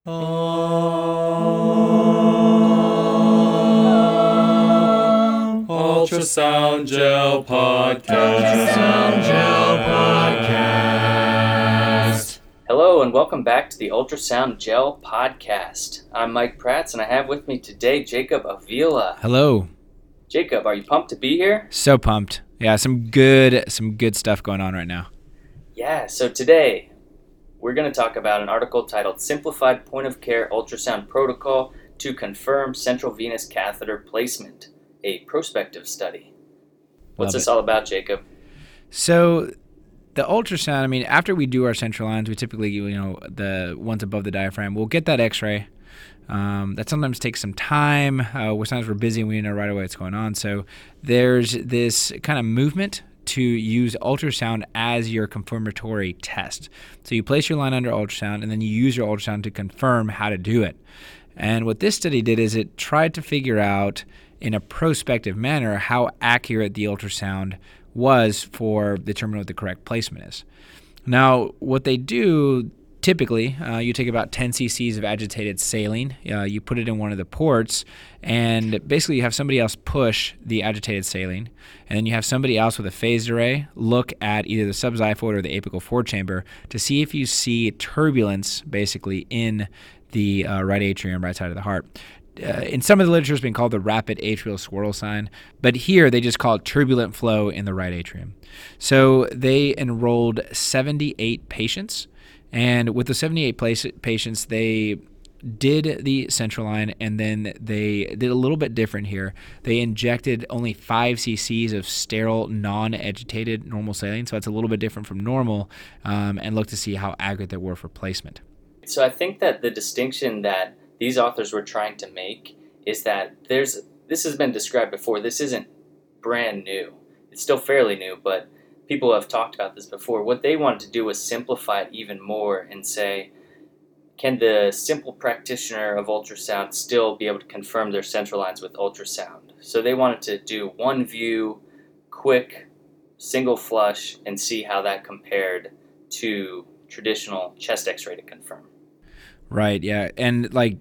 Ultrasound Gel Podcast. Hello and welcome back to the Ultrasound Gel Podcast. I'm Mike Prats and I have with me today Jacob Avila. Hello. Jacob, are you pumped to be here? So pumped. Yeah, some good stuff going on right now. Yeah, so today we're going to talk about an article titled Simplified Point of Care Ultrasound Protocol to Confirm Central Venous Catheter Placement, a prospective study. What's this all about, Jacob? So the ultrasound, after we do our central lines, we typically, the ones above the diaphragm, we'll get that x-ray. That sometimes takes some time. Sometimes we're busy and we know right away what's going on. So there's this kind of movement to use ultrasound as your confirmatory test. So you place your line under ultrasound and then you use your ultrasound to confirm how to do it. And what this study did is it tried to figure out in a prospective manner how accurate the ultrasound was for determining what the correct placement is. Now, what they do typically, you take about 10 cc's of agitated saline, you put it in one of the ports, and basically you have somebody else push the agitated saline, and then you have somebody else with a phased array look at either the subxiphoid or the apical forechamber to see if you see turbulence basically in the right atrium, right side of the heart. In some of the literature, it's been called the rapid atrial swirl sign, but here they just call it turbulent flow in the right atrium. So they enrolled 78 patients, and with the 78 patients, they did the central line, and then they did a little bit different here. They injected only 5 cc's of sterile, non-agitated normal saline, so it's a little bit different from normal, and looked to see how accurate they were for placement. So I think that the distinction that these authors were trying to make is that this has been described before. This isn't brand new. It's still fairly new, but people have talked about this before. What they wanted to do was simplify it even more and say, can the simple practitioner of ultrasound still be able to confirm their central lines with ultrasound? So they wanted to do one view, quick, single flush, and see how that compared to traditional chest x-ray to confirm. Right, yeah. And like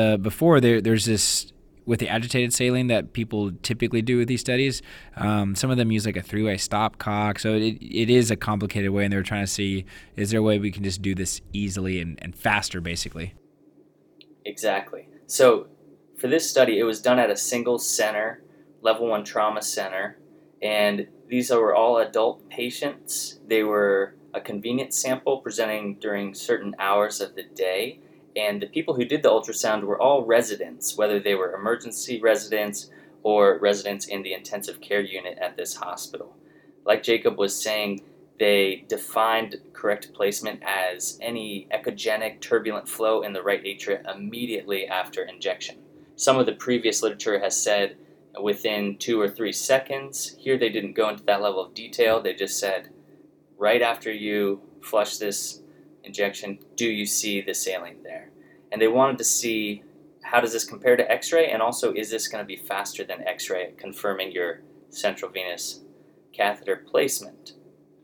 there's this with the agitated saline that people typically do with these studies. Some of them use like a 3-way stopcock. So it is a complicated way, and they're trying to see, is there a way we can just do this easily and faster, basically? Exactly. So for this study, it was done at a single center, level 1 trauma center, and these were all adult patients. They were a convenient sample presenting during certain hours of the day. And the people who did the ultrasound were all residents, whether they were emergency residents or residents in the intensive care unit at this hospital. Like Jacob was saying, they defined correct placement as any echogenic turbulent flow in the right atria immediately after injection. Some of the previous literature has said within 2 or 3 seconds. Here they didn't go into that level of detail. They just said, right after you flush this injection, do you see the saline there? And they wanted to see, how does this compare to x-ray, and also is this going to be faster than x-ray at confirming your central venous catheter placement?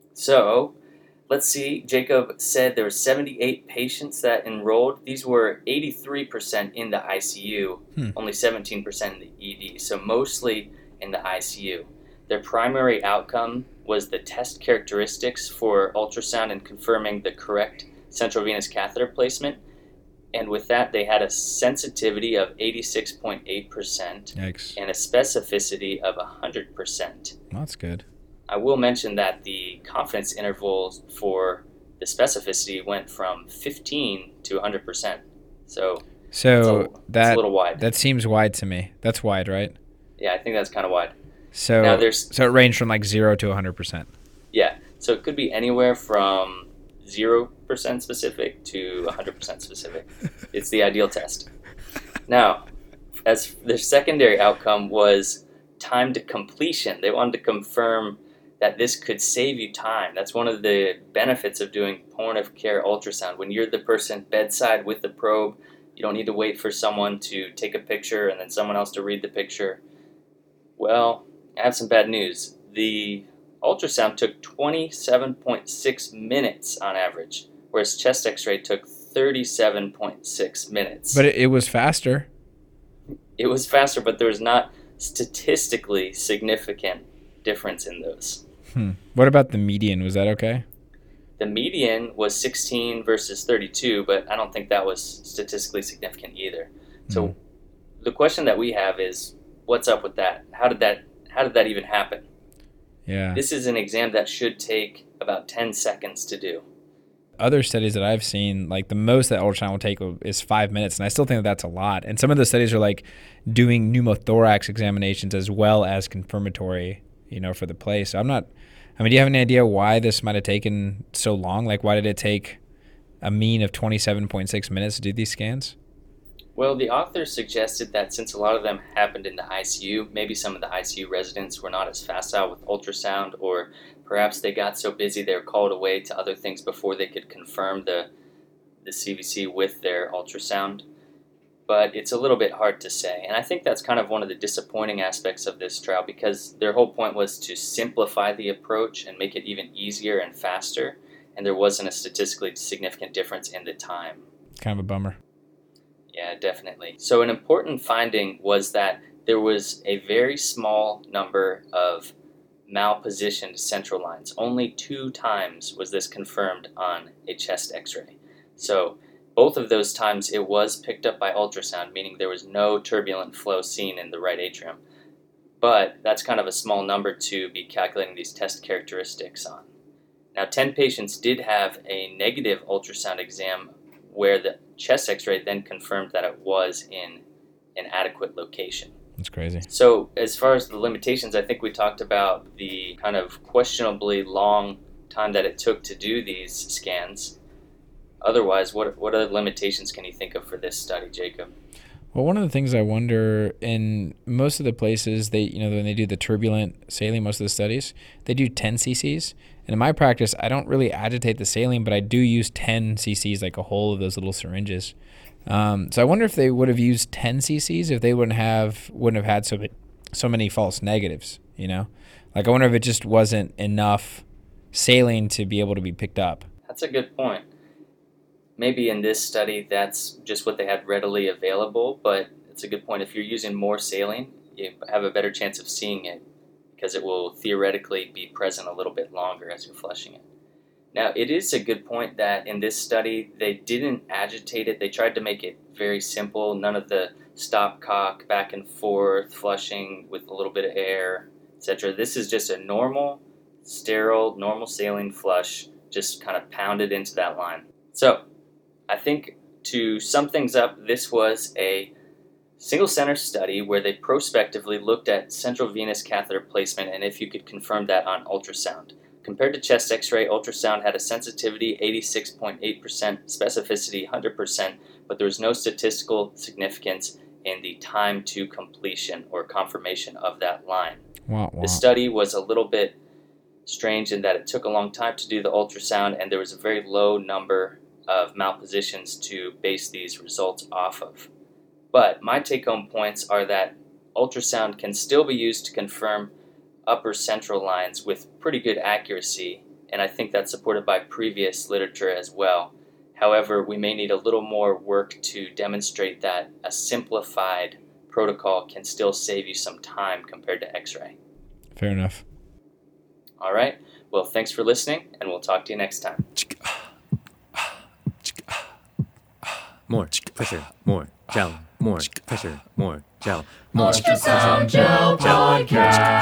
So let's see, Jacob said there were 78 patients that enrolled. These were 83% in the ICU, only 17% in the ED, so mostly in the ICU. Their primary outcome was the test characteristics for ultrasound and confirming the correct central venous catheter placement. And with that, they had a sensitivity of 86.8% and a specificity of 100%. That's good. I will mention that the confidence intervals for the specificity went from 15 to 100%. So it's a little wide. That seems wide to me. That's wide, right? Yeah, I think that's kind of wide. So it ranged from like 0 to 100%. Yeah, so it could be anywhere from 0% specific to 100% specific. It's the ideal test. Now, as their secondary outcome was time to completion. They wanted to confirm that this could save you time. That's one of the benefits of doing point of care ultrasound. When you're the person bedside with the probe, you don't need to wait for someone to take a picture and then someone else to read the picture. Well, I have some bad news. The ultrasound took 27.6 minutes on average, whereas chest x-ray took 37.6 minutes. But it was faster. It was faster, but there was not statistically significant difference in those. What about the median? Was that okay? The median was 16 versus 32, but I don't think that was statistically significant either. So the question that we have is, what's up with that? How did that even happen? Yeah. This is an exam that should take about 10 seconds to do. Other studies that I've seen, like the most that ultrasound will take is 5 minutes, and I still think that's a lot. And some of the studies are like doing pneumothorax examinations as well as confirmatory, for the place. So do you have any idea why this might have taken so long? Like, why did it take a mean of 27.6 minutes to do these scans? Well, the authors suggested that since a lot of them happened in the ICU, maybe some of the ICU residents were not as facile with ultrasound, or perhaps they got so busy they were called away to other things before they could confirm the CVC with their ultrasound. But it's a little bit hard to say. And I think that's kind of one of the disappointing aspects of this trial, because their whole point was to simplify the approach and make it even easier and faster, and there wasn't a statistically significant difference in the time. Kind of a bummer. Yeah, definitely. So an important finding was that there was a very small number of malpositioned central lines. Only 2 times was this confirmed on a chest x-ray. So both of those times it was picked up by ultrasound, meaning there was no turbulent flow seen in the right atrium. But that's kind of a small number to be calculating these test characteristics on. Now, 10 patients did have a negative ultrasound exam where the chest x-ray then confirmed that it was in an adequate location. That's crazy. So as far as the limitations, I think we talked about the kind of questionably long time that it took to do these scans. Otherwise, what other limitations can you think of for this study, Jacob? Well, one of the things I wonder, in most of the places, when they do the turbulent saline, most of the studies, they do 10 cc's. And in my practice, I don't really agitate the saline, but I do use 10 cc's, like a whole of those little syringes. So I wonder if they would have used 10 cc's if they wouldn't have had so many false negatives, Like, I wonder if it just wasn't enough saline to be able to be picked up. That's a good point. Maybe in this study, that's just what they had readily available, but it's a good point. If you're using more saline, you have a better chance of seeing it because it will theoretically be present a little bit longer as you're flushing it. Now, it is a good point that in this study, they didn't agitate it. They tried to make it very simple. None of the stopcock, back and forth, flushing with a little bit of air, etc. This is just a normal, sterile, normal saline flush, just kind of pounded into that line. So, I think to sum things up, this was a single-center study where they prospectively looked at central venous catheter placement and if you could confirm that on ultrasound. Compared to chest x-ray, ultrasound had a sensitivity 86.8%, specificity 100%, but there was no statistical significance in the time to completion or confirmation of that line. Wow. The study was a little bit strange in that it took a long time to do the ultrasound and there was a very low number of malpositions to base these results off of. But my take-home points are that ultrasound can still be used to confirm upper central lines with pretty good accuracy, and I think that's supported by previous literature as well. However, we may need a little more work to demonstrate that a simplified protocol can still save you some time compared to X-ray. Fair enough. All right. Well, thanks for listening, and we'll talk to you next time. More pressure, more gel, more pressure, more gel, more Ultrasound Gel Podcast.